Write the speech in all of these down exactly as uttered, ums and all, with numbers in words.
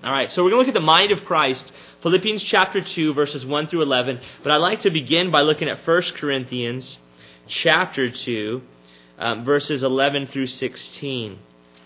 All right, so we're going to look at the mind of Christ, Philippians chapter two, verses one through eleven. But I'd like to begin by looking at First Corinthians chapter two, um, verses eleven through sixteen.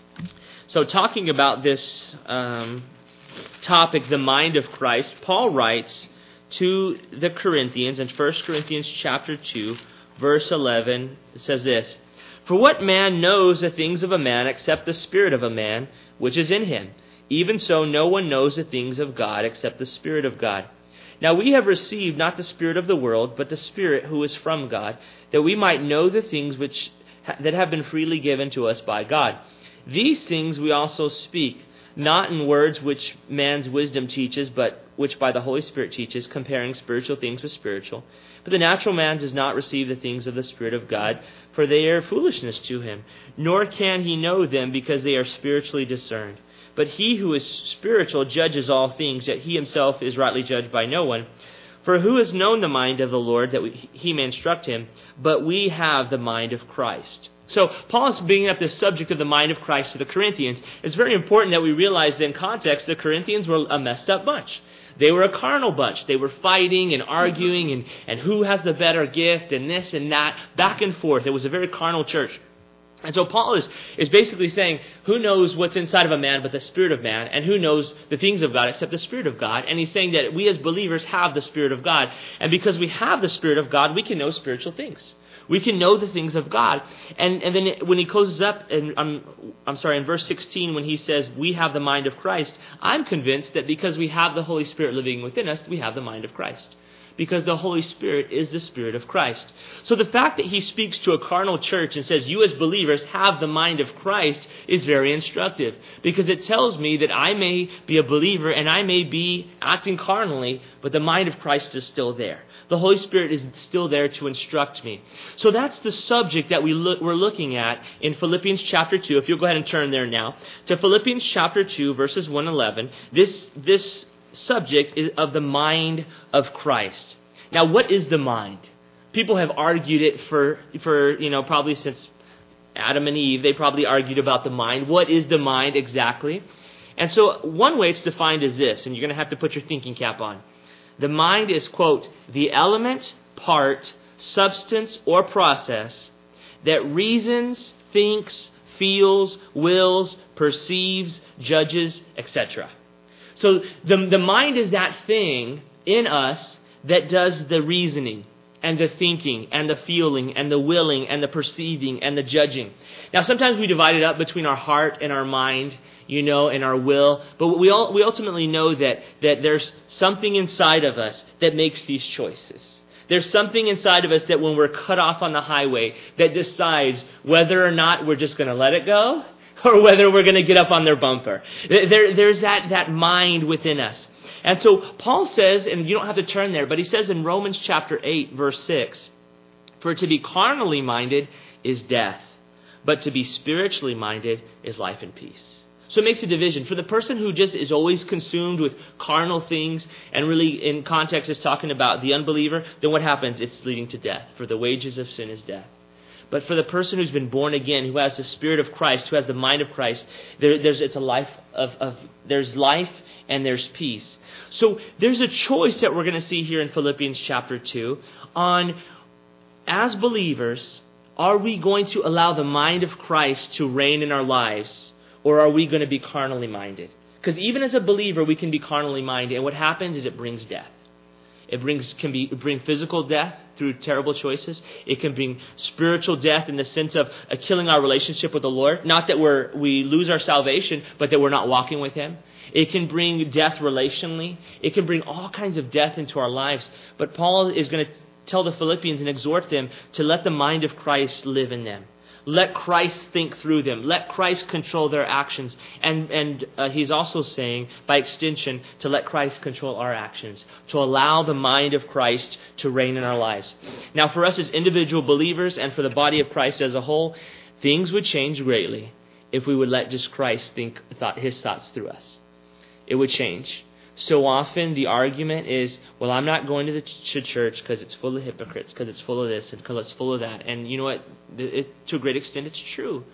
So talking about this um, topic, the mind of Christ, Paul writes to the Corinthians in First Corinthians chapter two, verse eleven. It says this, "For what man knows the things of a man except the spirit of a man which is in him? Even so, no one knows the things of God except the Spirit of God. Now we have received not the spirit of the world, but the Spirit who is from God, that we might know the things which ha- that have been freely given to us by God. These things we also speak, not in words which man's wisdom teaches, but which by the Holy Spirit teaches, comparing spiritual things with spiritual. But the natural man does not receive the things of the Spirit of God, for they are foolishness to him, nor can he know them because they are spiritually discerned. But he who is spiritual judges all things, yet he himself is rightly judged by no one. For who has known the mind of the Lord that we, he may instruct him? But we have the mind of Christ." So Paul is bringing up this subject of the mind of Christ to the Corinthians. It's very important that we realize that in context, the Corinthians were a messed up bunch. They were a carnal bunch. They were fighting and arguing and, and who has the better gift and this and that, back and forth. It was a very carnal church. And so Paul is, is basically saying, who knows what's inside of a man but the Spirit of man, and who knows the things of God except the Spirit of God? And he's saying that we as believers have the Spirit of God. And because we have the Spirit of God, we can know spiritual things. We can know the things of God. And and then when he closes up, and I'm, I'm sorry, in verse sixteen, when he says, we have the mind of Christ, I'm convinced that because we have the Holy Spirit living within us, we have the mind of Christ. Because the Holy Spirit is the Spirit of Christ. So the fact that he speaks to a carnal church and says, you as believers have the mind of Christ, is very instructive. Because it tells me that I may be a believer and I may be acting carnally, but the mind of Christ is still there. The Holy Spirit is still there to instruct me. So that's the subject that we look, we're looking at in Philippians chapter two. If you'll go ahead and turn there now. To Philippians chapter two, verses one to eleven. This, this subject is of the mind of Christ. Now, what is the mind? People have argued it for, for you know, probably since Adam and Eve. They probably argued about the mind. What is the mind exactly? And so one way it's defined is this, and you're going to have to put your thinking cap on. The mind is, quote, the element, part, substance, or process that reasons, thinks, feels, wills, perceives, judges, et cetera. So the, the mind is that thing in us that does the reasoning and the thinking and the feeling and the willing and the perceiving and the judging. Now, sometimes we divide it up between our heart and our mind, you know, and our will. But we all, we ultimately know that, that there's something inside of us that makes these choices. There's something inside of us that when we're cut off on the highway that decides whether or not we're just going to let it go or whether we're going to get up on their bumper. There, there's that, that mind within us. And so Paul says, and you don't have to turn there, but he says in Romans chapter eight, verse six, "For to be carnally minded is death, but to be spiritually minded is life and peace." So it makes a division. For the person who just is always consumed with carnal things and really in context is talking about the unbeliever, then what happens? It's leading to death. For the wages of sin is death. But for the person who's been born again, who has the Spirit of Christ, who has the mind of Christ, there, there's it's a life of, of there's life and there's peace. So there's a choice that we're going to see here in Philippians chapter two on, as believers, are we going to allow the mind of Christ to reign in our lives, or are we going to be carnally minded? Because even as a believer, we can be carnally minded, and what happens is it brings death. It brings can be bring physical death through terrible choices. It can bring spiritual death in the sense of uh, killing our relationship with the Lord. Not that we're we lose our salvation, but that we're not walking with Him. It can bring death relationally. It can bring all kinds of death into our lives. But Paul is going to tell the Philippians and exhort them to let the mind of Christ live in them. Let Christ think through them. Let Christ control their actions. And and uh, he's also saying, by extension, to let Christ control our actions. To allow the mind of Christ to reign in our lives. Now, for us as individual believers and for the body of Christ as a whole, things would change greatly if we would let just Christ think thought, his thoughts through us. It would change. So often the argument is, well, I'm not going to the ch- church because it's full of hypocrites, because it's full of this and because it's full of that. And you know what? It, to a great extent, it's true.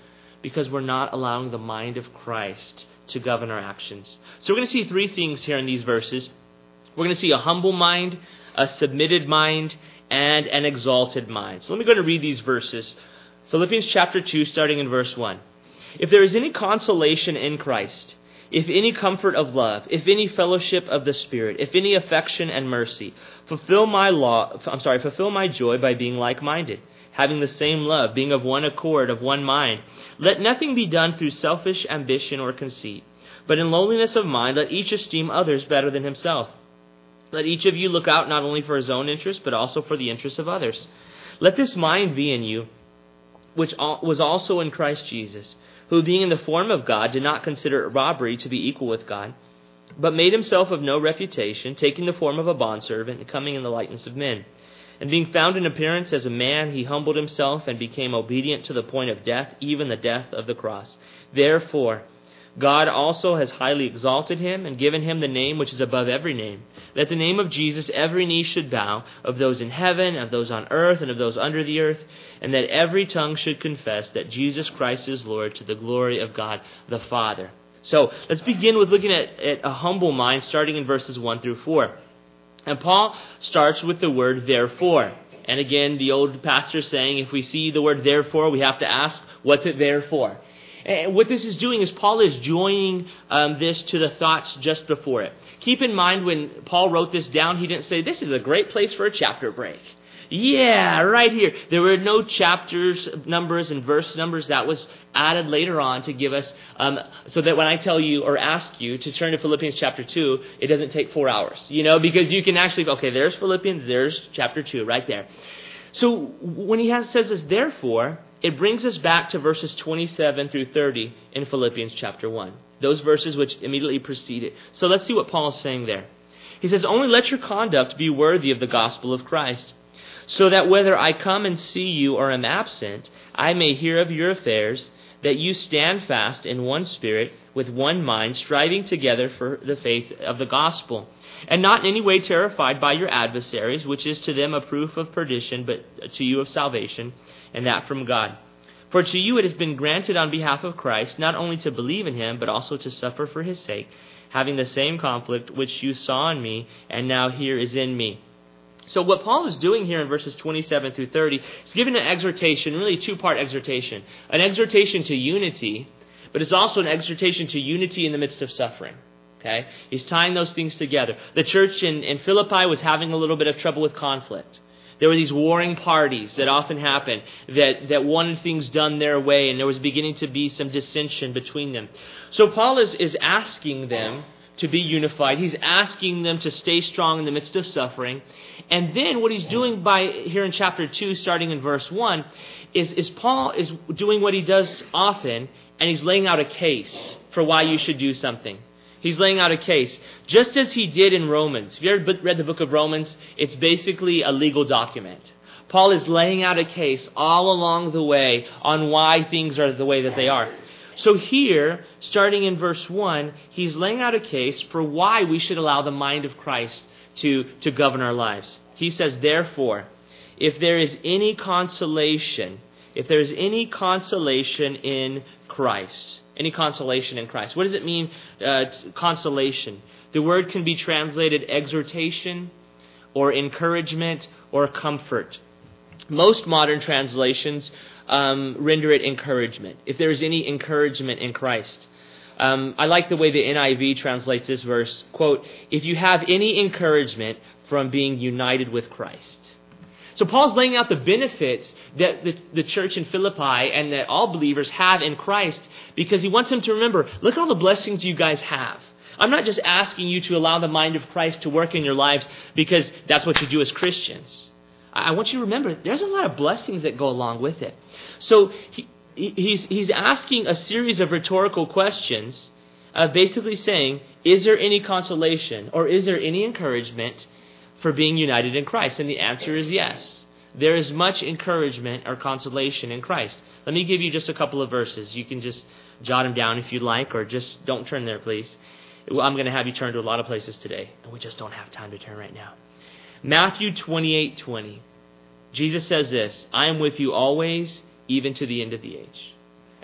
Because we're not allowing the mind of Christ to govern our actions. So we're going to see three things here in these verses. We're going to see a humble mind, a submitted mind, and an exalted mind. So let me go to read these verses. Philippians chapter two, starting in verse one. If there is any consolation in Christ, if any comfort of love, if any fellowship of the Spirit, if any affection and mercy, fulfill my law, I'm sorry, fulfill my joy by being like-minded, having the same love, being of one accord, of one mind. Let nothing be done through selfish ambition or conceit, but in lowliness of mind let each esteem others better than himself. Let each of you look out not only for his own interest, but also for the interests of others. Let this mind be in you, which was also in Christ Jesus, who being in the form of God did not consider it robbery to be equal with God, but made himself of no reputation, taking the form of a bondservant and coming in the likeness of men. And being found in appearance as a man, he humbled himself and became obedient to the point of death, even the death of the cross. Therefore, God also has highly exalted him and given him the name which is above every name, that the name of Jesus every knee should bow, of those in heaven, of those on earth, and of those under the earth, and that every tongue should confess that Jesus Christ is Lord, to the glory of God the Father. So let's begin with looking at, at a humble mind, starting in verses one through four. And Paul starts with the word therefore. And again, the old pastor saying, if we see the word therefore, we have to ask, what's it there for? And what this is doing is Paul is joining um, this to the thoughts just before it. Keep in mind, when Paul wrote this down, he didn't say, this is a great place for a chapter break. Yeah, right here. There were no chapters, numbers, and verse numbers. That was added later on to give us, um, so that when I tell you or ask you to turn to Philippians chapter two, it doesn't take four hours. You know, because you can actually, okay, there's Philippians, there's chapter two, right there. So when he has, says this, therefore, it brings us back to verses twenty-seven through thirty in Philippians chapter one. Those verses which immediately precede it. So let's see what Paul is saying there. He says, only let your conduct be worthy of the gospel of Christ, so that whether I come and see you or am absent, I may hear of your affairs, that you stand fast in one spirit, with one mind, striving together for the faith of the gospel, and not in any way terrified by your adversaries, which is to them a proof of perdition, but to you of salvation, and that from God. For to you it has been granted on behalf of Christ, not only to believe in him, but also to suffer for his sake, having the same conflict which you saw in me, and now here is in me. So what Paul is doing here in verses twenty-seven through thirty is giving an exhortation, really a two-part exhortation. An exhortation to unity, but it's also an exhortation to unity in the midst of suffering. Okay? He's tying those things together. The church in, in Philippi was having a little bit of trouble with conflict. There were these warring parties that often happened that, that wanted things done their way, and there was beginning to be some dissension between them. So Paul is, is asking them to be unified. He's asking them to stay strong in the midst of suffering. And then what he's doing by here in chapter two, starting in verse one, is, is Paul is doing what he does often, and he's laying out a case for why you should do something. He's laying out a case, just as he did in Romans. If you ever read the book of Romans, it's basically a legal document. Paul is laying out a case all along the way on why things are the way that they are. So here, starting in verse one, he's laying out a case for why we should allow the mind of Christ to, to govern our lives. He says, therefore, if there is any consolation, if there is any consolation in Christ, any consolation in Christ. What does it mean, uh, consolation? The word can be translated exhortation or encouragement or comfort. Most modern translations um, render it encouragement. If there is any encouragement in Christ. Um, I like the way the N I V translates this verse. Quote, if you have any encouragement from being united with Christ. So Paul's laying out the benefits that the, the church in Philippi and that all believers have in Christ, because he wants them to remember, look at all the blessings you guys have. I'm not just asking you to allow the mind of Christ to work in your lives because that's what you do as Christians. I want you to remember there's a lot of blessings that go along with it. So he, he's, he's asking a series of rhetorical questions, uh, basically saying, is there any consolation or is there any encouragement for being united in Christ? And the answer is yes. There is much encouragement or consolation in Christ. Let me give you just a couple of verses. You can just jot them down if you'd like, or just don't turn there, please. I'm going to have you turn to a lot of places today, and we just don't have time to turn right now. Matthew twenty-eight twenty. Jesus says this, I am with you always, even to the end of the age.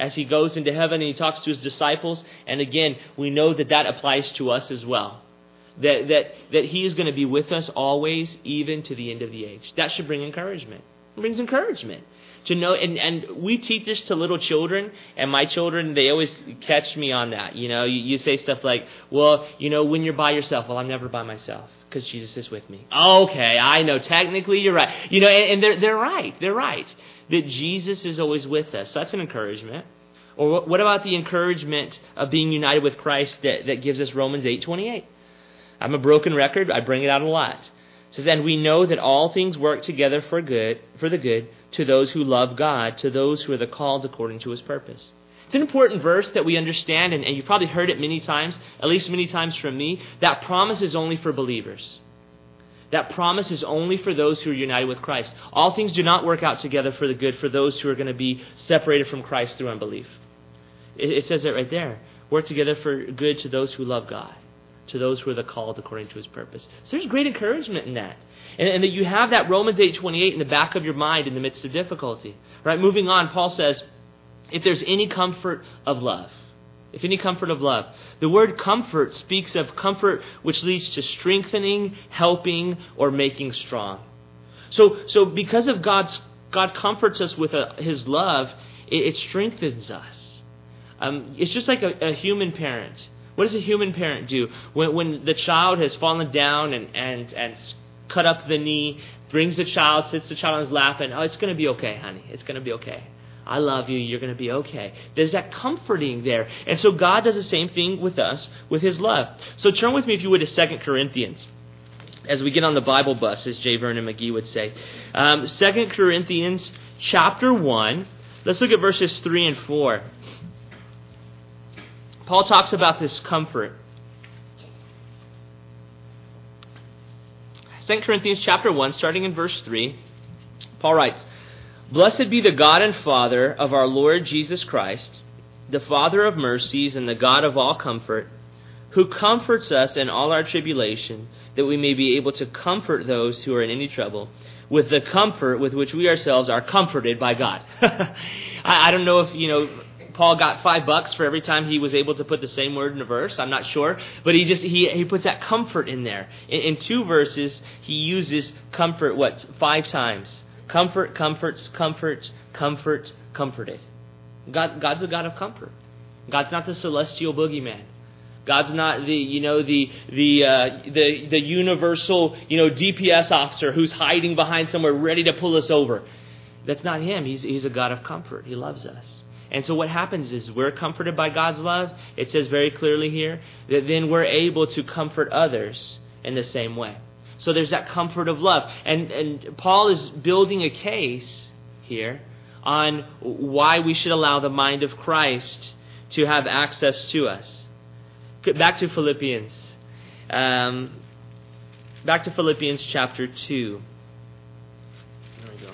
as he goes into heaven and he talks to his disciples. And again, we know that that applies to us as well. That that that he is going to be with us always, even to the end of the age. That should bring encouragement. It brings encouragement. To know, and, and we teach this to little children, and my children, they always catch me on that. You know, you, you say stuff like, well, you know, when you're by yourself, well, I'm never by myself because Jesus is with me. Okay, I know, technically you're right. You know, and, and they're, they're right, they're right. That Jesus is always with us. So that's an encouragement. Or what about the encouragement of being united with Christ that, that gives us Romans eight twenty-eight? I'm a broken record, I bring it out a lot. It says, and we know that all things work together for good, for the good, to those who love God, to those who are the called according to his purpose. It's an important verse that we understand, and, and you've probably heard it many times, at least many times from me. That promise is only for believers. That promise is only for those who are united with Christ. All things do not work out together for the good for those who are going to be separated from Christ through unbelief. It, it says it right there. Work together for good to those who love God, to those who are the called according to his purpose. So there's great encouragement in that. And, and that you have that Romans eight twenty-eight in the back of your mind in the midst of difficulty. Right? Moving on, Paul says, if there's any comfort of love, if any comfort of love. The word comfort speaks of comfort which leads to strengthening, helping, or making strong. So, so because of God's, God comforts us with a, his love, it, it strengthens us. Um, it's just like a, a human parent. What does a human parent do? When, when the child has fallen down and, and, and cut up the knee, brings the child, sits the child on his lap, and, oh, it's going to be okay, honey. It's going to be okay. I love you. You're going to be okay. There's that comforting there. And so God does the same thing with us, with his love. So turn with me, if you would, to Second Corinthians. As we get on the Bible bus, as J. Vernon McGee would say. Um, Second Corinthians chapter one. Let's look at verses three and four. Paul talks about this comfort. Second Corinthians chapter one, starting in verse three, Paul writes, blessed be the God and Father of our Lord Jesus Christ, the Father of mercies and the God of all comfort, who comforts us in all our tribulation, that we may be able to comfort those who are in any trouble, with the comfort with which we ourselves are comforted by God. I, I don't know if, you know, Paul got five bucks for every time he was able to put the same word in a verse. I'm not sure. But he just he, he puts that comfort in there. In, in two verses, he uses comfort, what, five times. Comfort, comforts, comfort, comfort, comforted. God, God's a God of comfort. God's not the celestial boogeyman. God's not the, you know, the the uh, the the universal, you know, D P S officer who's hiding behind somewhere ready to pull us over. That's not him. He's he's a God of comfort. He loves us. And so what happens is we're comforted by God's love. It says very clearly here that then we're able to comfort others in the same way. So there's that comfort of love. And, and Paul is building a case here on why we should allow the mind of Christ to have access to us. Back to Philippians. Um, back to Philippians chapter two. There we go.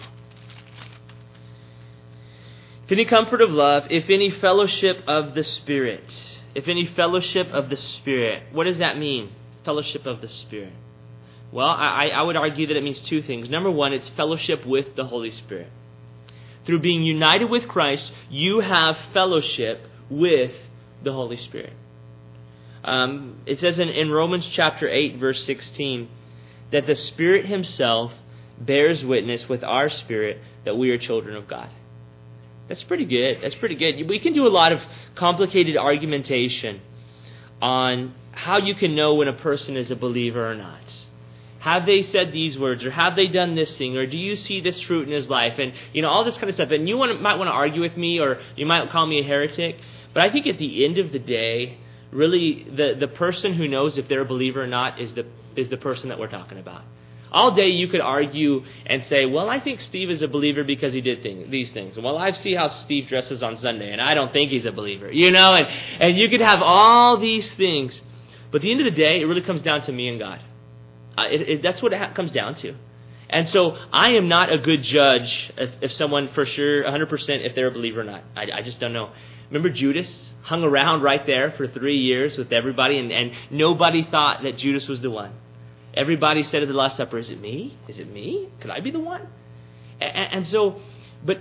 If any comfort of love, if any fellowship of the Spirit. If any fellowship of the Spirit. What does that mean? Fellowship of the Spirit. Well, I, I would argue that it means two things. Number one, it's fellowship with the Holy Spirit. Through being united with Christ, you have fellowship with the Holy Spirit. Um, it says in, in Romans chapter eight, verse sixteen, that the Spirit himself bears witness with our spirit that we are children of God. That's pretty good. That's pretty good. We can do a lot of complicated argumentation on how you can know when a person is a believer or not. Have they said these words, or have they done this thing, or do you see this fruit in his life? And, you know, all this kind of stuff. And you want to, might want to argue with me, or you might call me a heretic. But I think at the end of the day, really, the, the person who knows if they're a believer or not is the is the person that we're talking about. All day you could argue and say, well, I think Steve is a believer because he did thing, these things. Well, I see how Steve dresses on Sunday, and I don't think he's a believer. You know, and, and you could have all these things. But at the end of the day, it really comes down to me and God. Uh, it, it, that's what it ha- comes down to. And so I am not a good judge if, if someone for sure, one hundred percent, if they're a believer or not. I, I just don't know. Remember Judas hung around right there for three years with everybody, and, and nobody thought that Judas was the one. Everybody said at the Last Supper, is it me? Is it me? Could I be the one? And, and so, but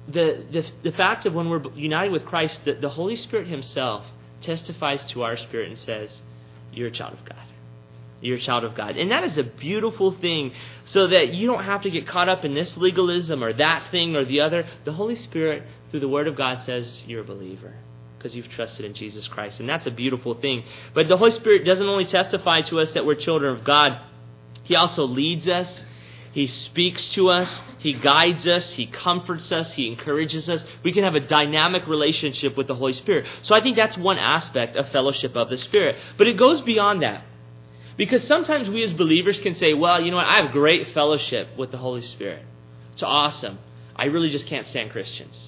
the, the, the fact of when we're united with Christ, the, the Holy Spirit himself testifies to our spirit and says, you're a child of God. You're a child of God. And that is a beautiful thing, so that you don't have to get caught up in this legalism or that thing or the other. The Holy Spirit, through the Word of God, says you're a believer because you've trusted in Jesus Christ. And that's a beautiful thing. But the Holy Spirit doesn't only testify to us that we're children of God. He also leads us. He speaks to us. He guides us. He comforts us. He encourages us. We can have a dynamic relationship with the Holy Spirit. So I think that's one aspect of fellowship of the Spirit. But it goes beyond that. Because sometimes we as believers can say, well, you know what, I have great fellowship with the Holy Spirit. It's awesome. I really just can't stand Christians.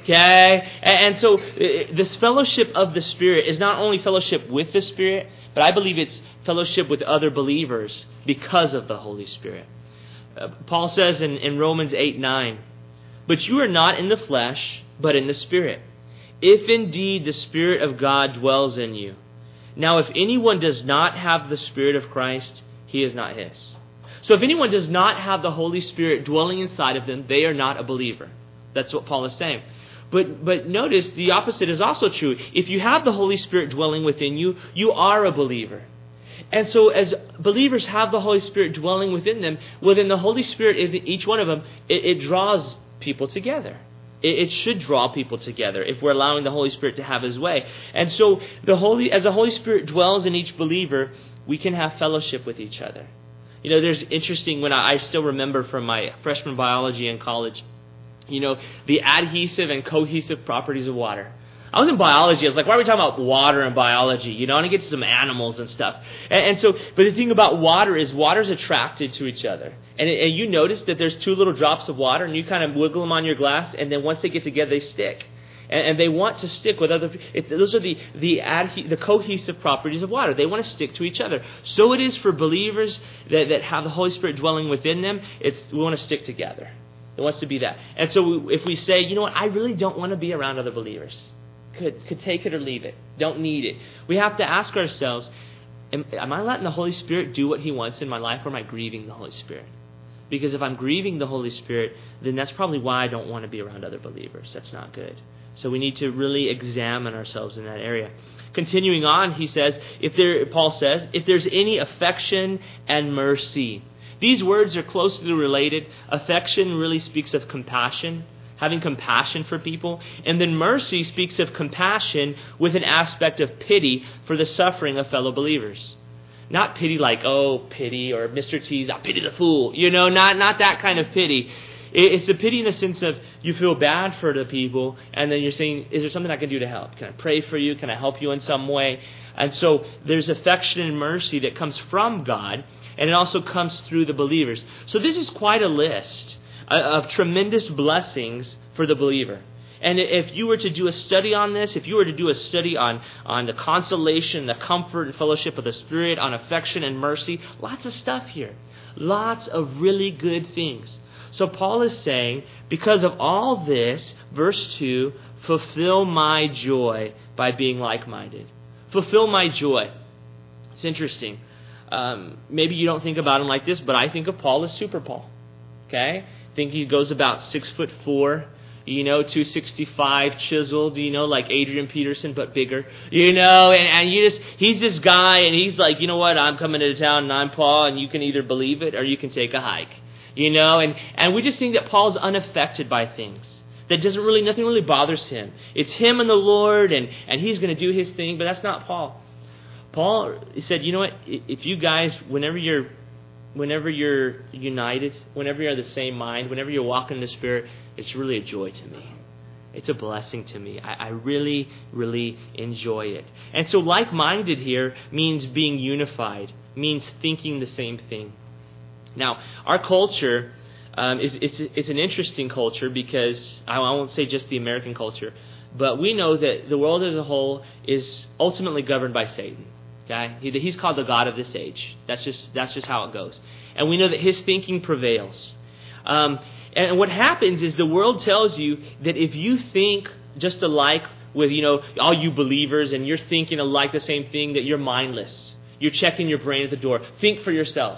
Okay? And so this fellowship of the Spirit is not only fellowship with the Spirit, but I believe it's fellowship with other believers because of the Holy Spirit. Uh, Paul says in, in Romans eight nine, but you are not in the flesh, but in the Spirit, if indeed the Spirit of God dwells in you. Now, if anyone does not have the Spirit of Christ, he is not his. So if anyone does not have the Holy Spirit dwelling inside of them, they are not a believer. That's what Paul is saying. But but notice the opposite is also true. If you have the Holy Spirit dwelling within you, you are a believer. And so as believers have the Holy Spirit dwelling within them, within the Holy Spirit, each one of them, it, it draws people together. It should draw people together if we're allowing the Holy Spirit to have His way. And so, the Holy, as the Holy Spirit dwells in each believer, we can have fellowship with each other. You know, there's interesting, when I, I still remember from my freshman biology in college, you know, the adhesive and cohesive properties of water. I was in biology. I was like, why are we talking about water and biology? You know, and I get to some animals and stuff. And, and so, but the thing about water is water's attracted to each other. And, it, and you notice that there's two little drops of water, and you kind of wiggle them on your glass, and then once they get together, they stick. And, and they want to stick with other people. Those are the the, adhe- the cohesive properties of water. They want to stick to each other. So it is for believers that, that have the Holy Spirit dwelling within them. It's we want to stick together. It wants to be that. And so we, if we say, you know what, I really don't want to be around other believers. Could, could take it or leave it. Don't need it. We have to ask ourselves, am, am I letting the Holy Spirit do what He wants in my life, or am I grieving the Holy Spirit? Because if I'm grieving the Holy Spirit, then that's probably why I don't want to be around other believers. That's not good. So we need to really examine ourselves in that area. Continuing on, he says, if there, Paul says, if there's any affection and mercy. These words are closely related. Affection really speaks of compassion, having compassion for people. And then mercy speaks of compassion with an aspect of pity for the suffering of fellow believers. Not pity like, oh, pity, or Mister T's, I pity the fool. You know, not, not that kind of pity. It's a pity in the sense of you feel bad for the people, and then you're saying, is there something I can do to help? Can I pray for you? Can I help you in some way? And so there's affection and mercy that comes from God, and it also comes through the believers. So this is quite a list of tremendous blessings for the believer. And if you were to do a study on this, if you were to do a study on, on the consolation, the comfort and fellowship of the Spirit, on affection and mercy, lots of stuff here. Lots of really good things. So Paul is saying, because of all this, verse two, fulfill my joy by being like-minded. Fulfill my joy. It's interesting. Um, maybe you don't think about him like this, but I think of Paul as Super Paul. Okay? I think he goes about six foot four, you know, two sixty-five, chiseled, you know, like Adrian Peterson, but bigger, you know, and, and you just, he's this guy, and he's like, you know what, I'm coming to town, and I'm Paul, and you can either believe it, or you can take a hike, you know, and, and we just think that Paul's unaffected by things, that doesn't really, nothing really bothers him. It's him and the Lord, and, and he's going to do his thing, but that's not Paul. Paul said, you know what, if you guys, whenever you're, Whenever you're united, whenever you're the same mind, whenever you're walking in the Spirit, it's really a joy to me. It's a blessing to me. I, I really, really enjoy it. And so like-minded here means being unified, means thinking the same thing. Now, our culture um, is it's, it's an interesting culture because, I won't say just the American culture, but we know that the world as a whole is ultimately governed by Satan. Okay? He, he's called the God of this age. That's just that's just how it goes. And we know that his thinking prevails. Um, and what happens is the world tells you that if you think just alike with, you know, all you believers, and you're thinking alike the same thing, that you're mindless. You're checking your brain at the door. Think for yourselves.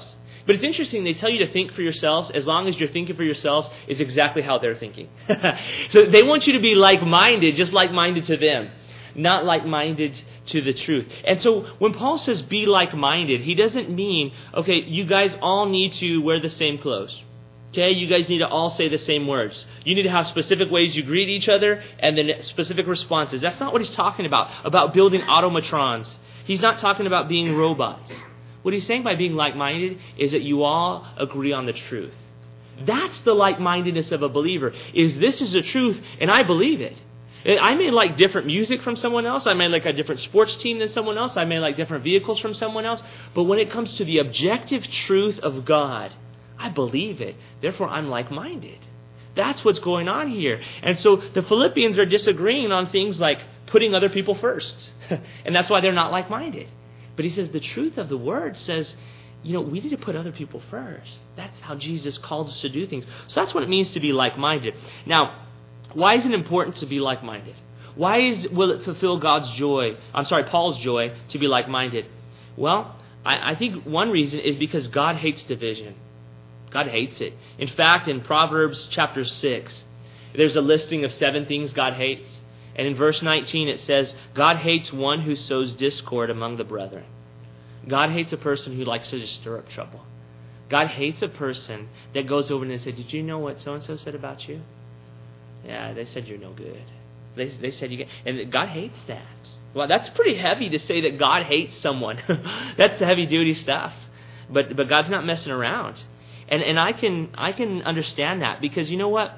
But it's interesting, they tell you to think for yourselves as long as you're thinking for yourselves is exactly how they're thinking. So they want you to be like-minded, just like-minded to them, not like-minded to the truth. And so when Paul says be like-minded, he doesn't mean, okay, you guys all need to wear the same clothes. Okay, you guys need to all say the same words. You need to have specific ways you greet each other and then specific responses. That's not what he's talking about, about building automatrons. He's not talking about being robots. What he's saying by being like-minded is that you all agree on the truth. That's the like-mindedness of a believer, is this is the truth and I believe it. I may like different music from someone else. I may like a different sports team than someone else. I may like different vehicles from someone else. But when it comes to the objective truth of God, I believe it. Therefore, I'm like-minded. That's what's going on here. And so the Philippians are disagreeing on things like putting other people first. And that's why they're not like-minded. But he says the truth of the word says, you know, we need to put other people first. That's how Jesus called us to do things. So that's what it means to be like-minded. Now, why is it important to be like-minded? Why is will it fulfill God's joy, I'm sorry, Paul's joy, to be like-minded? Well, I, I think one reason is because God hates division. God hates it. In fact, in Proverbs chapter six, there's a listing of seven things God hates. And in verse nineteen it says, God hates one who sows discord among the brethren. God hates a person who likes to just stir up trouble. God hates a person that goes over and says, did you know what so-and-so said about you? Yeah, they said you're no good. They, they said you get... And God hates that. Well, that's pretty heavy to say that God hates someone. That's heavy-duty stuff. But but God's not messing around. And and I can I can understand that because you know what?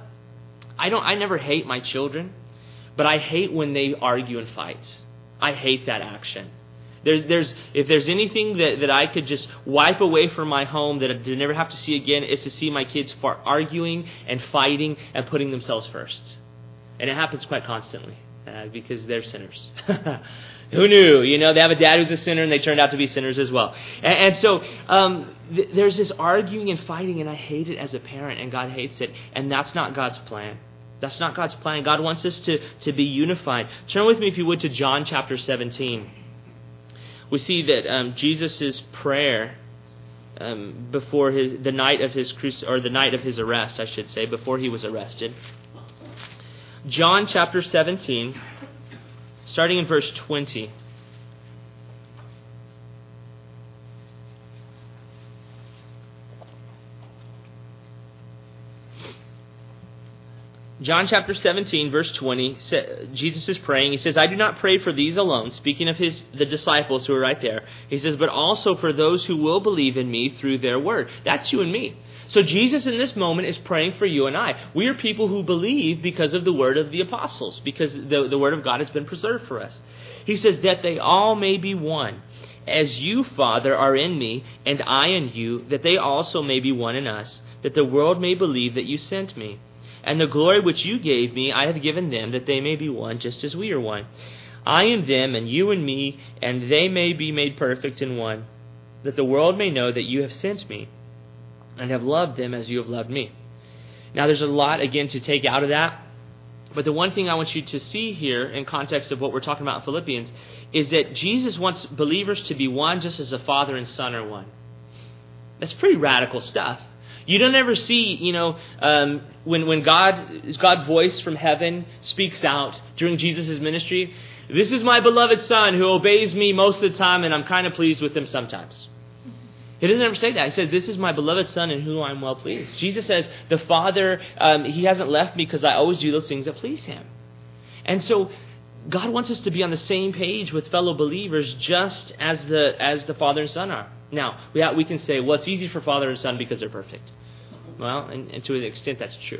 I don't I never hate my children, but I hate when they argue and fight. I hate that action. There's there's if there's anything that, that I could just wipe away from my home that I did never have to see again, it's to see my kids far arguing and fighting and putting themselves first. And it happens quite constantly uh, because they're sinners. Who knew? You know, they have a dad who's a sinner and they turned out to be sinners as well. And, and so um, th- there's this arguing and fighting, and I hate it as a parent, and God hates it. And that's not God's plan. That's not God's plan. God wants us to, to be unified. Turn with me, if you would, to John chapter seventeen. We see that um, Jesus' prayer um, before his the night of his cruci- or the night of his arrest, I should say, before he was arrested. John chapter seventeen, starting in verse twenty. John chapter seventeen, verse twenty, Jesus is praying. He says, I do not pray for these alone, speaking of his the disciples who are right there. He says, but also for those who will believe in me through their word. That's you and me. So Jesus in this moment is praying for you and I. We are people who believe because of the word of the apostles, because the, the word of God has been preserved for us. He says, that they all may be one. As you, Father, are in me, and I in you, that they also may be one in us, that the world may believe that you sent me. And the glory which you gave me, I have given them, that they may be one, just as we are one. I in them, and you in me, and they may be made perfect in one, that the world may know that you have sent me, and have loved them as you have loved me. Now, there's a lot, again, to take out of that. But the one thing I want you to see here, in context of what we're talking about in Philippians, is that Jesus wants believers to be one, just as the Father and Son are one. That's pretty radical stuff. You don't ever see, you know, um, when when God God's voice from heaven speaks out during Jesus' ministry, this is my beloved Son who obeys me most of the time, and I'm kind of pleased with him sometimes. He doesn't ever say that. He said, this is my beloved Son in whom I'm well pleased. Jesus says, the Father, um, he hasn't left me because I always do those things that please him. And so God wants us to be on the same page with fellow believers, just as the as the Father and Son are. Now, we have, we can say, well, it's easy for Father and Son because they're perfect. Well, and, and to an extent, that's true.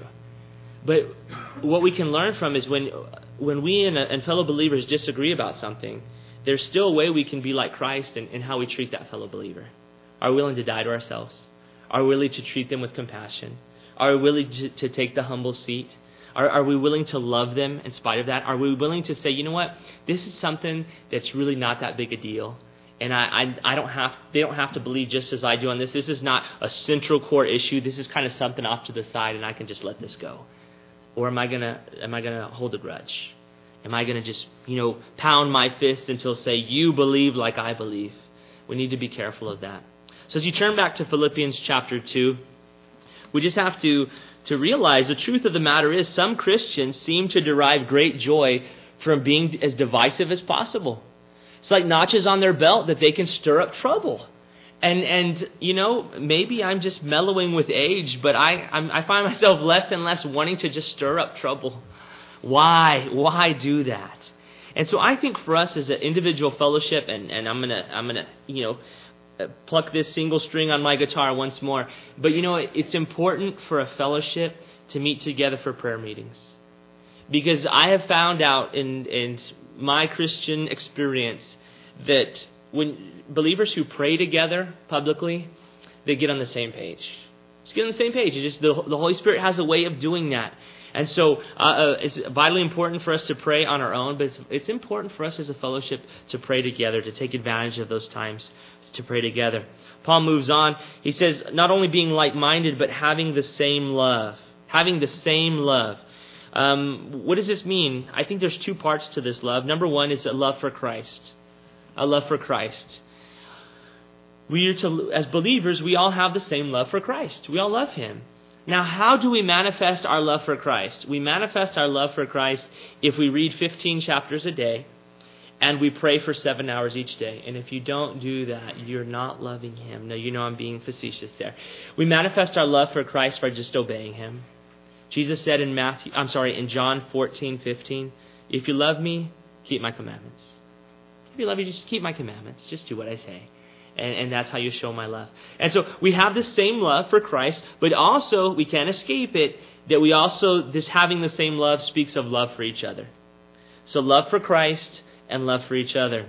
But what we can learn from is when when we and, and fellow believers disagree about something, there's still a way we can be like Christ in, in how we treat that fellow believer. Are we willing to die to ourselves? Are we willing to treat them with compassion? Are we willing to, to take the humble seat? Are, are we willing to love them in spite of that? Are we willing to say, you know what, this is something that's really not that big a deal, and I, I I don't have they don't have to believe just as I do on this. This is not a central core issue. This is kind of something off to the side, and I can just let this go. Or am I gonna am I gonna hold a grudge? Am I gonna just you know pound my fist until say you believe like I believe? We need to be careful of that. So as you turn back to Philippians chapter two, we just have to, to realize the truth of the matter is some Christians seem to derive great joy from being as divisive as possible. It's like notches on their belt that they can stir up trouble. And, and you know, maybe I'm just mellowing with age, but I I'm, I find myself less and less wanting to just stir up trouble. Why? Why do that? And so I think for us as an individual fellowship, and, and I'm gonna I'm gonna you know pluck this single string on my guitar once more. But you know, it's important for a fellowship to meet together for prayer meetings, because I have found out in in my Christian experience that when believers who pray together publicly, they get on the same page. Just get on the same page. It just the, the Holy Spirit has a way of doing that. And so uh, uh, it's vitally important for us to pray on our own, but it's, it's important for us as a fellowship to pray together, to take advantage of those times to pray together. Paul moves on. He says, not only being like-minded, but having the same love. Having the same love. Um, what does this mean? I think there's two parts to this love. Number one is a love for Christ. A love for Christ. We are to, as believers, we all have the same love for Christ. We all love Him. Now, how do we manifest our love for Christ? We manifest our love for Christ if we read fifteen chapters a day and we pray for seven hours each day. And if you don't do that, you're not loving Him. No, you know I'm being facetious there. We manifest our love for Christ by just obeying Him. Jesus said in Matthew, I'm sorry, in John fourteen fifteen, if you love me, keep my commandments. If you love me, just keep my commandments. Just do what I say. And, and that's how you show my love. And so we have the same love for Christ, but also we can't escape it that we also, this having the same love speaks of love for each other. So love for Christ and love for each other.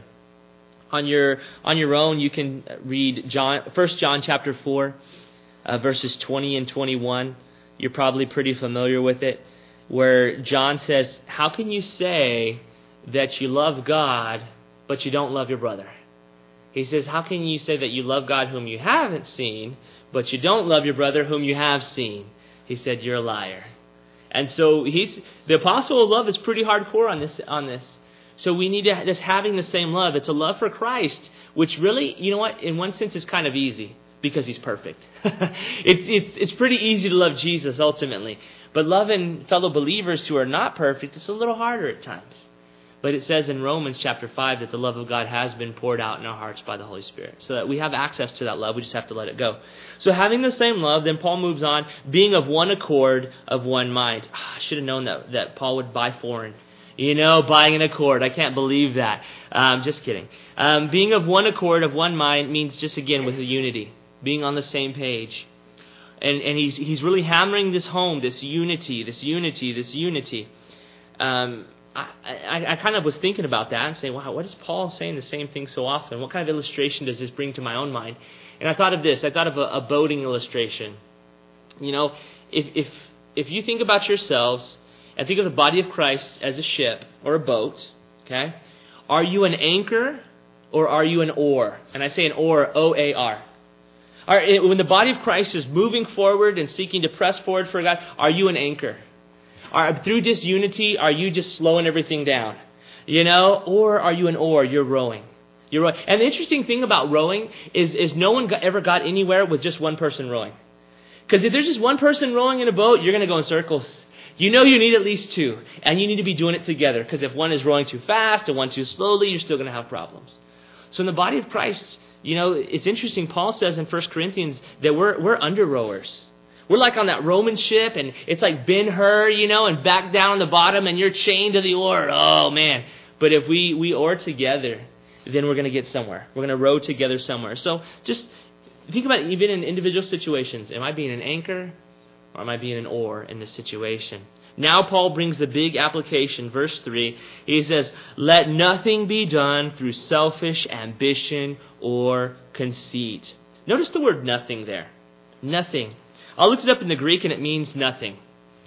On your on your own, you can read John, First John chapter four, uh, verses twenty and twenty-one. You're probably pretty familiar with it, where John says, how can you say that you love God, but you don't love your brother? He says, how can you say that you love God whom you haven't seen, but you don't love your brother whom you have seen? He said, you're a liar. And so he's the apostle of love is pretty hardcore on this. On this. So we need to just having the same love. It's a love for Christ, which really, you know what, in one sense is kind of easy because He's perfect. it's, it's, it's pretty easy to love Jesus ultimately. But loving fellow believers who are not perfect, it's a little harder at times. But it says in Romans chapter five that the love of God has been poured out in our hearts by the Holy Spirit. So that we have access to that love. We just have to let it go. So having the same love, then Paul moves on, being of one accord, of one mind. Ah, I should have known that, that Paul would buy foreign. You know, buying an accord. I can't believe that. Um, just kidding. Um, being of one accord, of one mind, means just again with the unity. Being on the same page. And, and he's, he's really hammering this home, this unity, this unity, this unity. Um... I, I, I kind of was thinking about that and saying, wow, what is Paul saying the same thing so often? What kind of illustration does this bring to my own mind? And I thought of this. I thought of a, a boating illustration. You know, if, if if you think about yourselves and think of the body of Christ as a ship or a boat, okay, are you an anchor or are you an oar? And I say an oar, O A R. Are, when the body of Christ is moving forward and seeking to press forward for God, are you an anchor? Are, through disunity, are you just slowing everything down? You know? Or are you an oar? You're rowing. You're rowing. And the interesting thing about rowing is, is no one got, ever got anywhere with just one person rowing. Because if there's just one person rowing in a boat, you're going to go in circles. You know you need at least two. And you need to be doing it together. Because if one is rowing too fast and one too slowly, you're still going to have problems. So in the body of Christ, you know, it's interesting. Paul says in First Corinthians that we're, we're under rowers. We're like on that Roman ship, and it's like Ben-Hur, you know, and back down on the bottom, and you're chained to the oar. Oh, man. But if we, we oar together, then we're going to get somewhere. We're going to row together somewhere. So just think about it, even in individual situations. Am I being an anchor, or am I being an oar in this situation? Now Paul brings the big application. Verse three, he says, let nothing be done through selfish ambition or conceit. Notice the word nothing there. Nothing. I looked it up in the Greek and it means nothing.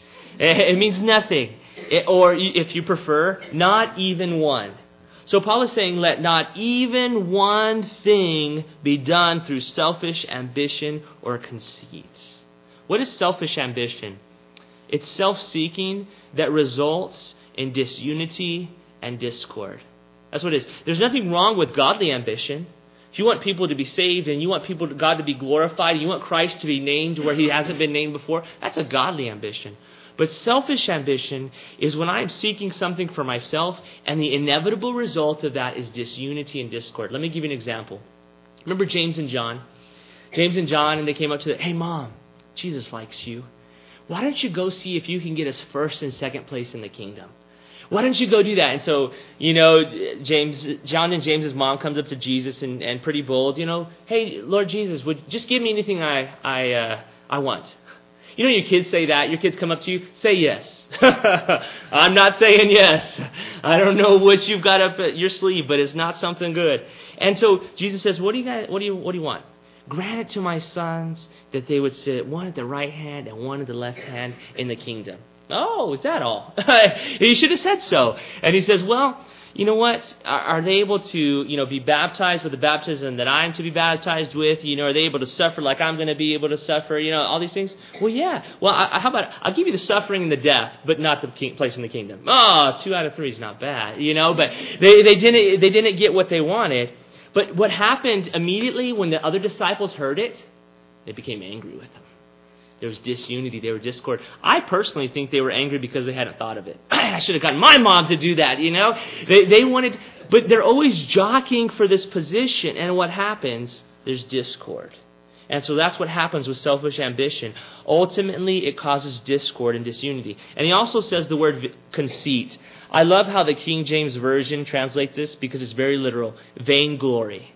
It means nothing. It, or if you prefer, not even one. So Paul is saying, let not even one thing be done through selfish ambition or conceit. What is selfish ambition? It's self-seeking that results in disunity and discord. That's what it is. There's nothing wrong with godly ambition. if you want people to be saved and you want people, to, God to be glorified, and you want Christ to be named where he hasn't been named before, that's a godly ambition. But selfish ambition is when I'm seeking something for myself, and the inevitable result of that is disunity and discord. Let me give you an example. Remember James and John? James and John, and they came up to the, hey, Mom, Jesus likes you. Why don't you go see if you can get us first and second place in the kingdom? Why don't you go do that? And so, you know, James, John and James's mom comes up to Jesus and, and pretty bold, you know, hey, Lord Jesus, would just give me anything I I uh, I want. You know, your kids say that. Your kids come up to you, say yes. I'm not saying yes. I don't know what you've got up at your sleeve, but it's not something good. And so Jesus says, what do you got? What do you what do you want? Grant it to my sons that they would sit one at the right hand and one at the left hand in the kingdom. Oh, is that all? He should have said so. And he says, well, you know what? Are, are they able to, you know, be baptized with the baptism that I'm to be baptized with? You know, are they able to suffer like I'm going to be able to suffer? You know, all these things. Well, yeah. Well, I, how about I'll give you the suffering and the death, but not the king, place in the kingdom. Oh, two out of three is not bad, you know. But they they didn't they didn't get what they wanted. But what happened immediately when the other disciples heard it? They became angry with him. There was disunity. There was discord. I personally think they were angry because they hadn't thought of it. I should have gotten my mom to do that, you know. They, they wanted, but they're always jockeying for this position. And what happens? There's discord. And so that's what happens with selfish ambition. Ultimately, it causes discord and disunity. And he also says the word conceit. I love how the King James Version translates this because it's very literal. Vainglory.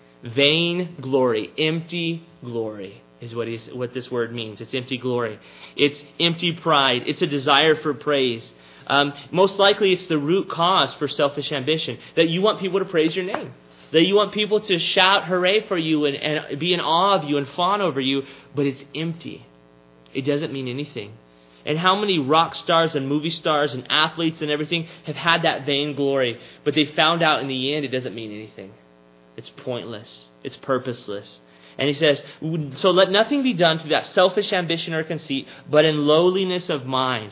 Vain glory. Empty glory is what he's, what this word means. It's empty glory. It's empty pride. It's a desire for praise. Um, most likely it's the root cause for selfish ambition. That you want people to praise your name. That you want people to shout hooray for you and, and be in awe of you and fawn over you. But it's empty. It doesn't mean anything. And how many rock stars and movie stars and athletes and everything have had that vain glory, but they found out in the end it doesn't mean anything. It's pointless. It's purposeless. And he says, so let nothing be done through that selfish ambition or conceit, but in lowliness of mind.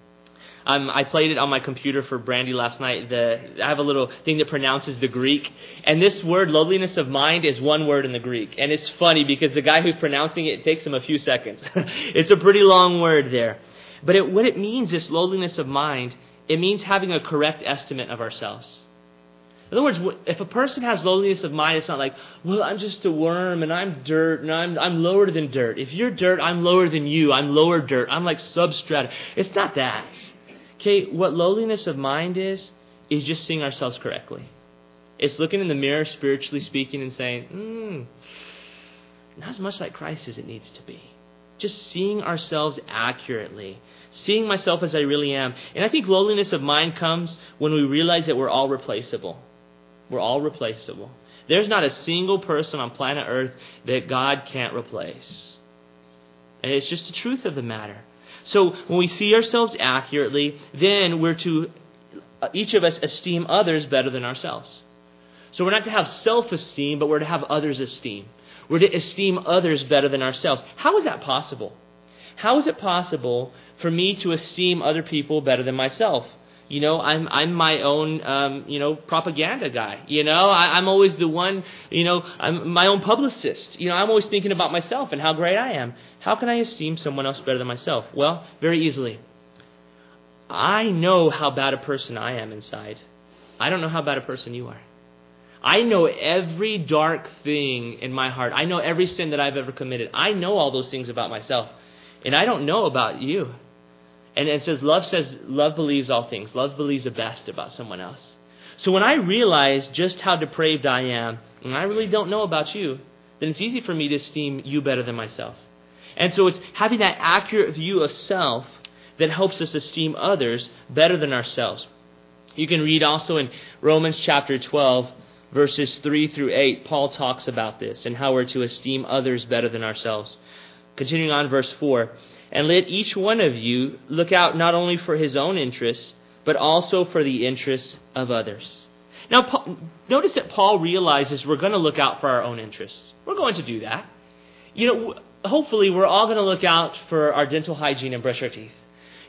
Um, I played it on my computer for Brandy last night. The, I have a little thing that pronounces the Greek. And this word, lowliness of mind, is one word in the Greek. And it's funny because the guy who's pronouncing it, it takes him a few seconds. It's a pretty long word there. But it, what it means, this lowliness of mind, it means having a correct estimate of ourselves. In other words, if a person has lowliness of mind, it's not like, well, I'm just a worm and I'm dirt and I'm I'm lower than dirt. If you're dirt, I'm lower than you. I'm lower dirt. I'm like substrata. It's not that. Okay, what lowliness of mind is, is just seeing ourselves correctly. It's looking in the mirror, spiritually speaking, and saying, hmm, not as much like Christ as it needs to be. Just seeing ourselves accurately. Seeing myself as I really am. And I think lowliness of mind comes when we realize that we're all replaceable. We're all replaceable. There's not a single person on planet Earth that God can't replace. And it's just the truth of the matter. So when we see ourselves accurately, then we're to, each of us, esteem others better than ourselves. So we're not to have self-esteem, but we're to have others' esteem. We're to esteem others better than ourselves. How is that possible? How is it possible for me to esteem other people better than myself? You know, I'm I'm my own, um, you know, propaganda guy. You know, I, I'm always the one, you know, I'm my own publicist. You know, I'm always thinking about myself and how great I am. How can I esteem someone else better than myself? Well, very easily. I know how bad a person I am inside. I don't know how bad a person you are. I know every dark thing in my heart. I know every sin that I've ever committed. I know all those things about myself. And I don't know about you. And it says, love says, love believes all things. Love believes the best about someone else. So when I realize just how depraved I am, and I really don't know about you, then it's easy for me to esteem you better than myself. And so it's having that accurate view of self that helps us esteem others better than ourselves. You can read also in Romans chapter twelve, verses three through eight, Paul talks about this and how we're to esteem others better than ourselves. Continuing on, verse four, and let each one of you look out not only for his own interests, but also for the interests of others. Now, Paul, notice that Paul realizes we're going to look out for our own interests. We're going to do that. You know, hopefully we're all going to look out for our dental hygiene and brush our teeth.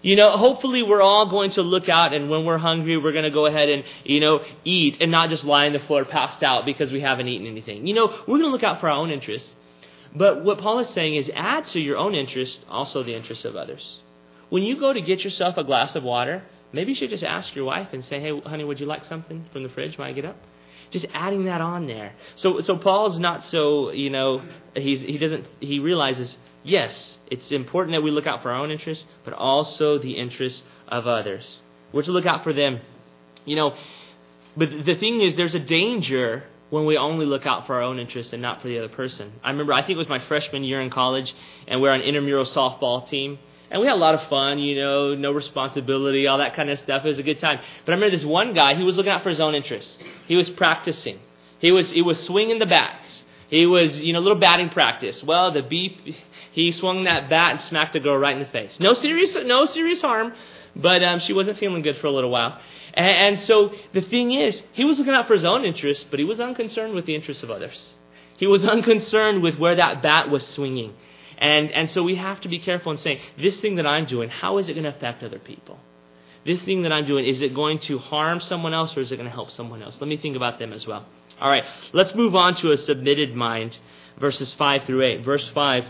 You know, hopefully we're all going to look out, and when we're hungry, we're going to go ahead and, you know, eat and not just lie on the floor passed out because we haven't eaten anything. You know, we're going to look out for our own interests. But what Paul is saying is add to your own interest also the interests of others. When you go to get yourself a glass of water, maybe you should just ask your wife and say, hey, honey, would you like something from the fridge when I get up? Just adding that on there. So so Paul's not so, you know, he's he doesn't, he realizes, yes, it's important that we look out for our own interests, but also the interests of others. We're to look out for them. You know, but the thing is, there's a danger when we only look out for our own interests and not for the other person. I remember, I think it was my freshman year in college, and we we're on an intramural softball team. And we had a lot of fun, you know, no responsibility, all that kind of stuff. It was a good time. But I remember this one guy, he was looking out for his own interests. He was practicing. He was he was swinging the bats. He was, you know, a little batting practice. Well, the beep, he swung that bat and smacked a girl right in the face. No serious, no serious harm, but um, she wasn't feeling good for a little while. And, and so the thing is, he was looking out for his own interests, but he was unconcerned with the interests of others. He was unconcerned with where that bat was swinging. And and so we have to be careful in saying, this thing that I'm doing, how is it going to affect other people? This thing that I'm doing, is it going to harm someone else or is it going to help someone else? Let me think about them as well. All right, let's move on to a submitted mind, verses five through eight. Verse five,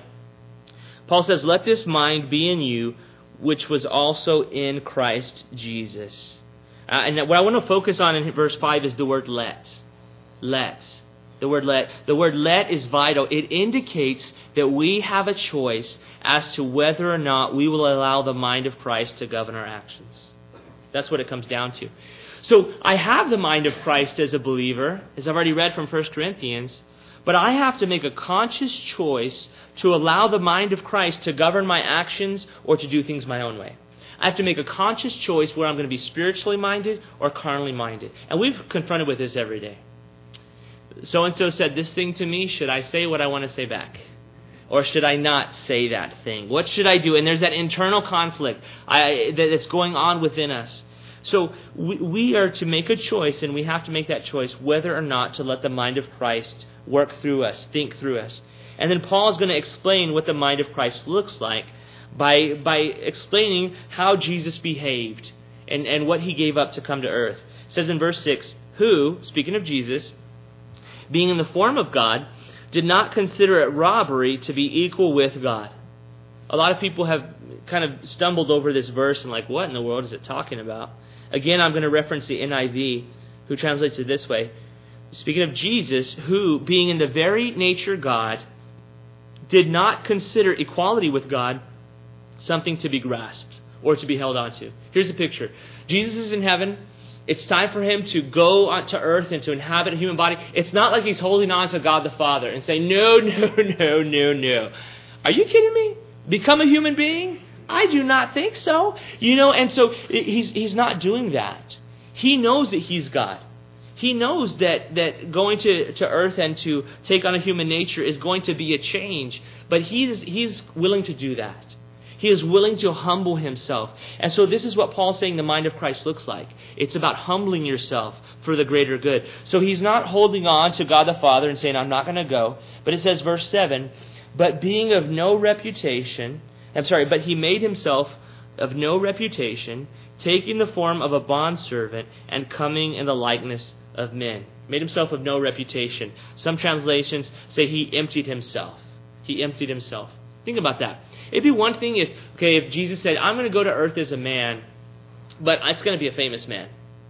Paul says, let this mind be in you, which was also in Christ Jesus. Uh, and what I want to focus on in verse five is the word let. Let. The word let. The word let is vital. It indicates that we have a choice as to whether or not we will allow the mind of Christ to govern our actions. That's what it comes down to. So I have the mind of Christ as a believer, as I've already read from First Corinthians, but I have to make a conscious choice to allow the mind of Christ to govern my actions or to do things my own way. I have to make a conscious choice where I'm going to be spiritually minded or carnally minded. And we've confronted with this every day. So-and-so said this thing to me. Should I say what I want to say back? Or should I not say that thing? What should I do? And there's that internal conflict I, that's going on within us. So we, we are to make a choice, and we have to make that choice whether or not to let the mind of Christ work through us, think through us. And then Paul is going to explain what the mind of Christ looks like by, by explaining how Jesus behaved and, and what he gave up to come to earth. It says in verse six, who, speaking of Jesus, being in the form of God, did not consider it robbery to be equal with God. A lot of people have kind of stumbled over this verse and like, what in the world is it talking about? Again, I'm going to reference the N I V, who translates it this way. Speaking of Jesus, who, being in the very nature God, did not consider equality with God something to be grasped or to be held onto. Here's the picture. Jesus is in heaven. It's time for him to go onto earth and to inhabit a human body. It's not like he's holding on to God the Father and saying, no, no, no, no, no. Are you kidding me? Become a human being? I do not think so. You know, and so he's he's not doing that. He knows that he's God. He knows that, that going to, to earth and to take on a human nature is going to be a change. But he's he's willing to do that. He is willing to humble himself. And so this is what Paul's saying the mind of Christ looks like. It's about humbling yourself for the greater good. So he's not holding on to God the Father and saying, I'm not going to go. But it says, verse seven, but being of no reputation, I'm sorry, but he made himself of no reputation, taking the form of a bondservant and coming in the likeness of men. Made himself of no reputation. Some translations say he emptied himself. He emptied himself. Think about that. It'd be one thing if, okay, if Jesus said, I'm going to go to earth as a man, but it's going to be a famous man.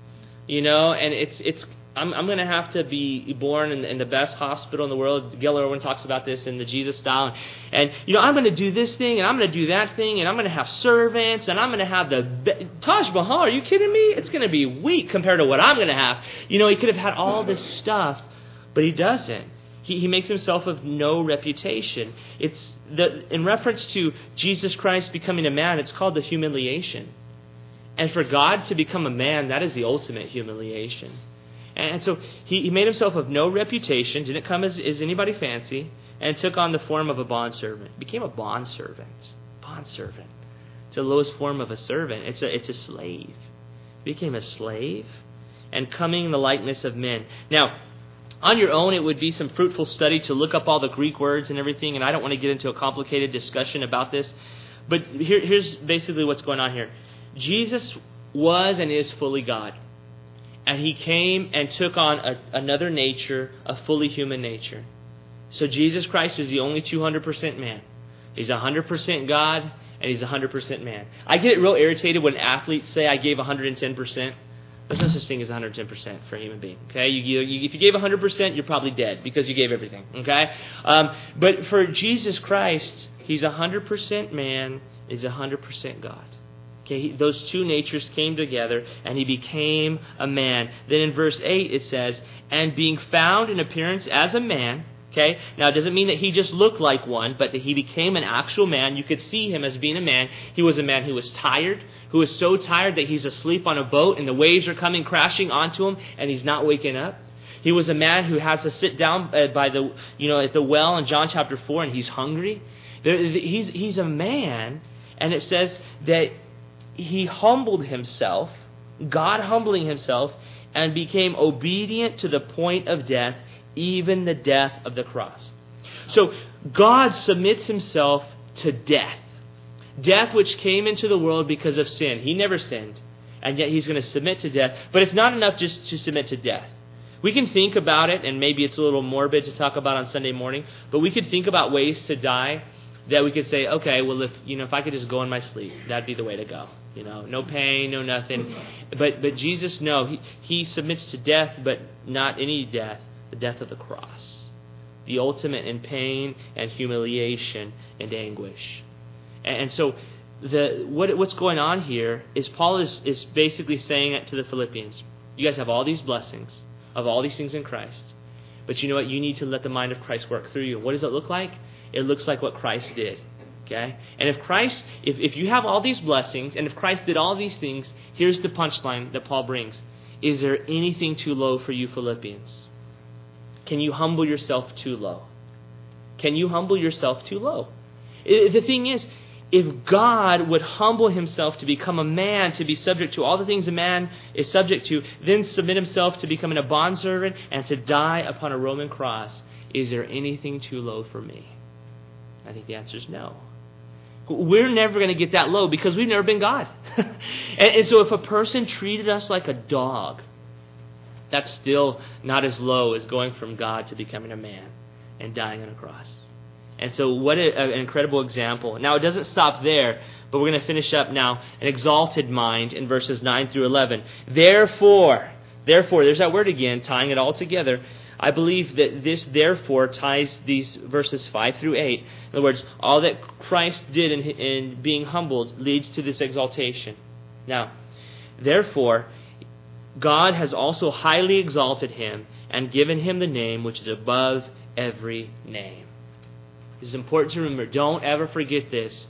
You know, and it's, it's, I'm, I'm going to have to be born in, in the best hospital in the world. Gail Irwin talks about this in the Jesus style. And, you know, I'm going to do this thing, and I'm going to do that thing, and I'm going to have servants, and I'm going to have the, be- Taj Mahal, are you kidding me? It's going to be weak compared to what I'm going to have. You know, he could have had all this stuff, but he doesn't. He, he makes himself of no reputation. It's the, in reference to Jesus Christ becoming a man, it's called the humiliation. And for God to become a man, that is the ultimate humiliation. And so he, he made himself of no reputation, didn't come as, as anybody fancy, and took on the form of a bondservant. Became a bondservant. Bondservant. It's the lowest form of a servant. It's a, it's a slave. He became a slave and coming in the likeness of men. Now, on your own, it would be some fruitful study to look up all the Greek words and everything, and I don't want to get into a complicated discussion about this. But here, here's basically what's going on here. Jesus was and is fully God. And he came and took on a, another nature, a fully human nature. So Jesus Christ is the only two hundred percent man. He's one hundred percent God, and he's one hundred percent man. I get real irritated when athletes say, I gave one hundred ten percent. There's no such thing as one hundred ten percent for a human being. Okay, you, you, if you gave one hundred percent, you're probably dead because you gave everything. Okay, um, but for Jesus Christ, he's one hundred percent man, he's one hundred percent God. Okay, he, those two natures came together, and he became a man. Then in verse eight it says, and being found in appearance as a man. Okay, now it doesn't mean that he just looked like one, but that he became an actual man. You could see him as being a man. He was a man who was tired, who was so tired that he's asleep on a boat and the waves are coming crashing onto him and he's not waking up. He was a man who has to sit down by the, you know, at the well in John chapter four, and he's hungry. There, he's he's a man, and it says that he humbled himself, God humbling himself, and became obedient to the point of death, even the death of the cross. So God submits himself to death. Death which came into the world because of sin. He never sinned, and yet he's going to submit to death. But it's not enough just to submit to death. We can think about it, and maybe it's a little morbid to talk about on Sunday morning, but we could think about ways to die that we could say, okay, well, if you know, if I could just go in my sleep, that'd be the way to go. You know, no pain, no nothing. But but Jesus, no, he, he submits to death, but not any death. The death of the cross, the ultimate in pain and humiliation and anguish. And, and so the what what's going on here is Paul is, is basically saying it to the Philippians. You guys have all these blessings of all these things in Christ, but you know what? You need to let the mind of Christ work through you. What does it look like? It looks like what Christ did. Okay? And if Christ, if, if you have all these blessings, and if Christ did all these things, here's the punchline that Paul brings. Is there anything too low for you Philippians? Can you humble yourself too low? Can you humble yourself too low? The thing is, if God would humble himself to become a man, to be subject to all the things a man is subject to, then submit himself to becoming a bondservant and to die upon a Roman cross, is there anything too low for me? I think the answer is no. We're never going to get that low because we've never been God. and, and so if a person treated us like a dog, that's still not as low as going from God to becoming a man and dying on a cross. And so what a, an incredible example. Now, it doesn't stop there, but we're going to finish up now. An exalted mind in verses nine through eleven. Therefore, therefore, there's that word again, tying it all together. I believe that this therefore ties these verses five through eight. In other words, all that Christ did in, in being humbled leads to this exaltation. Now, therefore, God has also highly exalted him and given him the name which is above every name. This is important to remember. Don't ever forget this.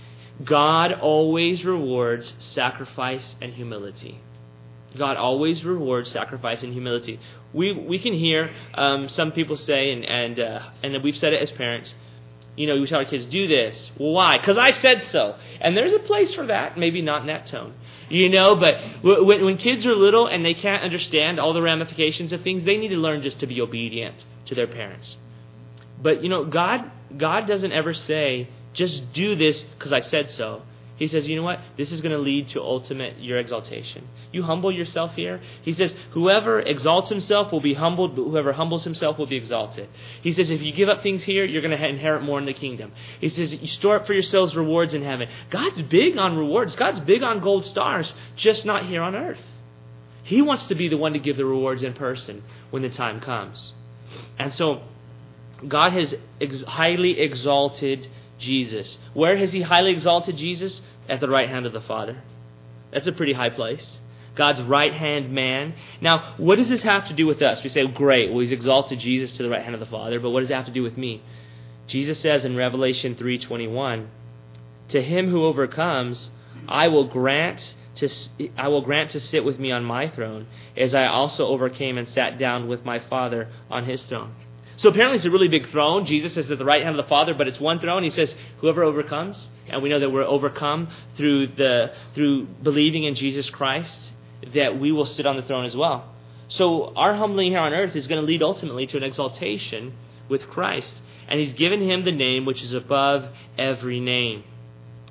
God always rewards sacrifice and humility. God always rewards sacrifice and humility. We we can hear um, some people say, and and uh, and we've said it as parents, you know, we tell our kids, do this. Well, why? Because I said so. And there's a place for that, maybe not in that tone. You know, but when, when kids are little and they can't understand all the ramifications of things, they need to learn just to be obedient to their parents. But, you know, God God doesn't ever say, just do this because I said so. He says, you know what? This is going to lead to ultimate your exaltation. You humble yourself here. He says, whoever exalts himself will be humbled, but whoever humbles himself will be exalted. He says, if you give up things here, you're going to inherit more in the kingdom. He says, you store up for yourselves rewards in heaven. God's big on rewards. God's big on gold stars, just not here on earth. He wants to be the one to give the rewards in person when the time comes. And so, God has ex- highly exalted Jesus. Where has he highly exalted Jesus? At the right hand of the Father. That's a pretty high place. God's right-hand man. Now, what does this have to do with us? We say, great, well, he's exalted Jesus to the right hand of the Father, but what does it have to do with me? Jesus says in Revelation three twenty-one, to him who overcomes, I will grant to I will grant to sit with me on my throne, as I also overcame and sat down with my Father on his throne. So apparently it's a really big throne. Jesus is at the right hand of the Father, but it's one throne. He says, whoever overcomes, and we know that we're overcome through the through believing in Jesus Christ, that we will sit on the throne as well. So our humbling here on earth is going to lead ultimately to an exaltation with Christ. And he's given him the name which is above every name.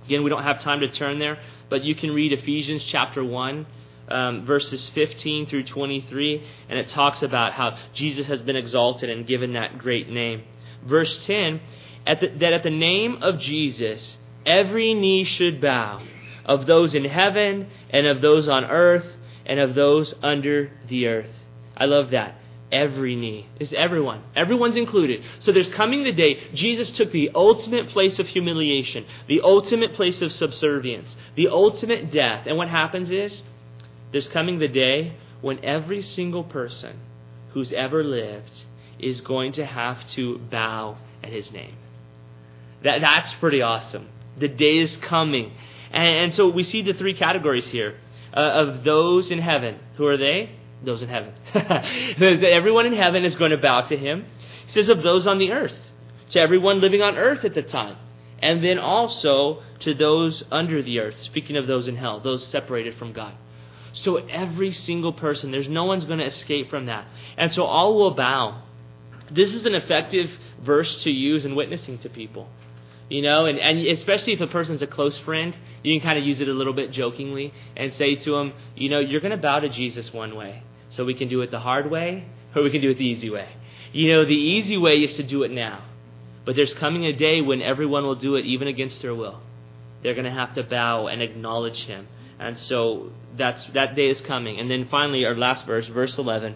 Again, we don't have time to turn there, but you can read Ephesians chapter one, um, verses fifteen through twenty-three, and it talks about how Jesus has been exalted and given that great name. Verse ten, at the, that at the name of Jesus, every knee should bow, of those in heaven and of those on earth and of those under the earth. I love that. Every knee. It's everyone. Everyone's included. So there's coming the day Jesus took the ultimate place of humiliation, the ultimate place of subservience, the ultimate death. And what happens is, there's coming the day when every single person who's ever lived is going to have to bow at his name. That That's pretty awesome. The day is coming. And, and so we see the three categories here uh, of those in heaven. Who are they? Those in heaven. Everyone in heaven is going to bow to him. He says of those on the earth, to everyone living on earth at the time. And then also to those under the earth, speaking of those in hell, those separated from God. So every single person, there's no one's going to escape from that. And so all will bow. This is an effective verse to use in witnessing to people. You know, and, and especially if a person's a close friend, you can kind of use it a little bit jokingly and say to them, you know, you're going to bow to Jesus one way. So we can do it the hard way or we can do it the easy way. You know, the easy way is to do it now. But there's coming a day when everyone will do it even against their will. They're going to have to bow and acknowledge him. And so that's that day is coming. And then finally, our last verse, verse eleven,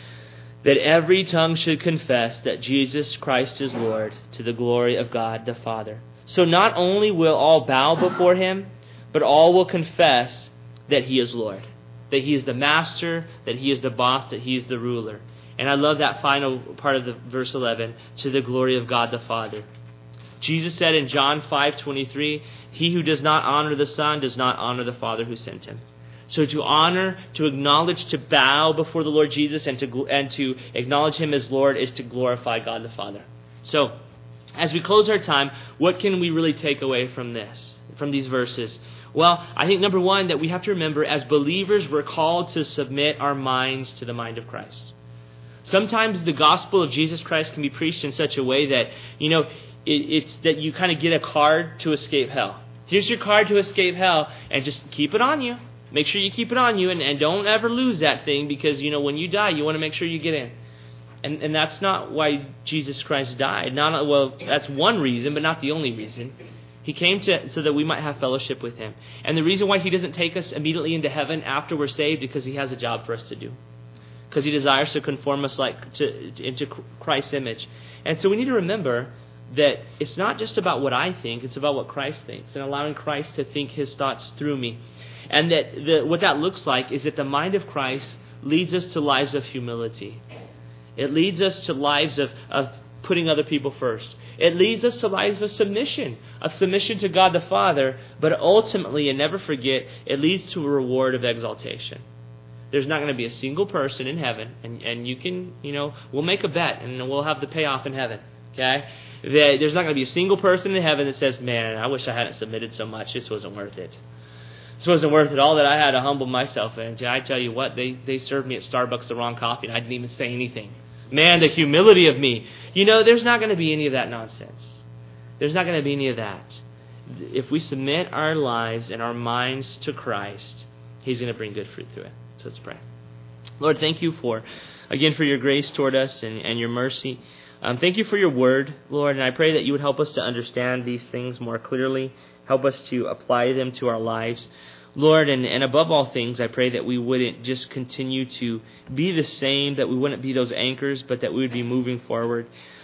that every tongue should confess that Jesus Christ is Lord, to the glory of God the Father. So not only will all bow before him, but all will confess that he is Lord, that he is the master, that he is the boss, that he is the ruler. And I love that final part of the verse eleven, to the glory of God the Father. Jesus said in John five twenty-three, he who does not honor the Son does not honor the Father who sent him. So to honor, to acknowledge, to bow before the Lord Jesus and to and to acknowledge him as Lord is to glorify God the Father. So as we close our time, what can we really take away from this, from these verses? Well, I think number one, that we have to remember as believers, we're called to submit our minds to the mind of Christ. Sometimes the gospel of Jesus Christ can be preached in such a way that, you know, it, it's that you kind of get a card to escape hell. Here's your card to escape hell, and just keep it on you. Make sure you keep it on you, and, and don't ever lose that thing, because, you know, when you die, you want to make sure you get in. And and that's not why Jesus Christ died. Not well, that's one reason, but not the only reason. He came to so that we might have fellowship with him. And the reason why he doesn't take us immediately into heaven after we're saved, because he has a job for us to do. Because he desires to conform us like to into Christ's image. And so we need to remember that it's not just about what I think, it's about what Christ thinks, and allowing Christ to think his thoughts through me. And that the, what that looks like is that the mind of Christ leads us to lives of humility. It leads us to lives of, of putting other people first. It leads us to lives of submission, of submission to God the Father, but ultimately, and never forget, it leads to a reward of exaltation. There's not going to be a single person in heaven, and, and you can, you know, we'll make a bet, and we'll have the payoff in heaven, okay? There's not going to be a single person in heaven that says, man, I wish I hadn't submitted so much. This wasn't worth it. This wasn't worth it. All that I had to humble myself in. I tell you what, they, they served me at Starbucks the wrong coffee, and I didn't even say anything. Man, the humility of me. You know, there's not going to be any of that nonsense. There's not going to be any of that. If we submit our lives and our minds to Christ, he's going to bring good fruit through it. So let's pray. Lord, thank you for, again, for your grace toward us and, and your mercy. Um, thank you for your word, Lord, and I pray that you would help us to understand these things more clearly. Help us to apply them to our lives. Lord, and, and above all things, I pray that we wouldn't just continue to be the same, that we wouldn't be those anchors, but that we would be moving forward,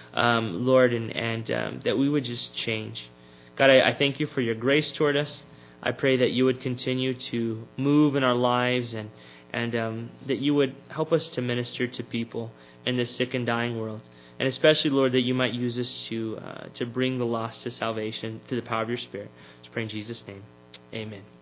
um, Lord, and, and um, that we would just change. God, I, I thank you for your grace toward us. I pray that you would continue to move in our lives, and, and um, that you would help us to minister to people in this sick and dying world. And especially, Lord, that you might use us to uh, to bring the lost to salvation through the power of your Spirit. Let's pray in Jesus' name. Amen.